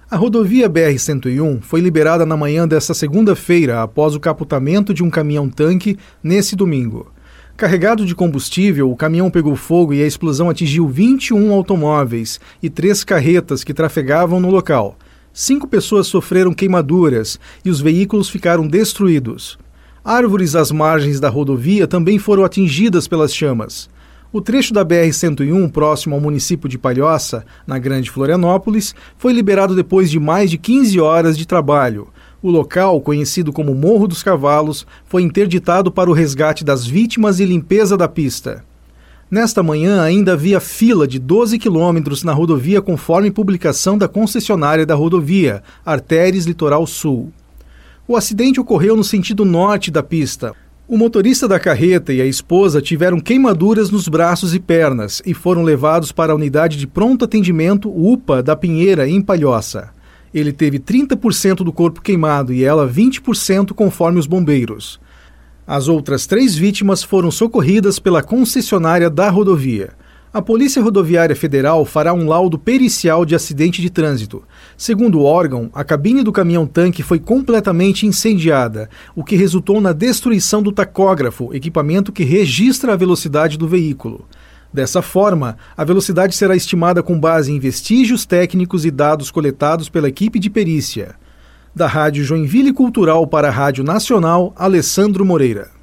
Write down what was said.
A rodovia BR-101 foi liberada na manhã desta segunda-feira após o capotamento de um caminhão-tanque nesse domingo. Carregado de combustível, o caminhão pegou fogo e a explosão atingiu 21 automóveis e 3 carretas que trafegavam no local. 5 pessoas sofreram queimaduras e os veículos ficaram destruídos. Árvores às margens da rodovia também foram atingidas pelas chamas. O trecho da BR-101, próximo ao município de Palhoça, na Grande Florianópolis, foi liberado depois de mais de 15 horas de trabalho. O local, conhecido como Morro dos Cavalos, foi interditado para o resgate das vítimas e limpeza da pista. Nesta manhã, ainda havia fila de 12 quilômetros na rodovia conforme publicação da concessionária da rodovia, Artéries Litoral Sul. O acidente ocorreu no sentido norte da pista. O motorista da carreta e a esposa tiveram queimaduras nos braços e pernas e foram levados para a unidade de pronto atendimento UPA da Pinheira, em Palhoça. Ele teve 30% do corpo queimado e ela 20% conforme os bombeiros. As outras 3 vítimas foram socorridas pela concessionária da rodovia. A Polícia Rodoviária Federal fará um laudo pericial de acidente de trânsito. Segundo o órgão, a cabine do caminhão-tanque foi completamente incendiada, o que resultou na destruição do tacógrafo, equipamento que registra a velocidade do veículo. Dessa forma, a velocidade será estimada com base em vestígios técnicos e dados coletados pela equipe de perícia. Da Rádio Joinville Cultural para a Rádio Nacional, Alessandro Moreira.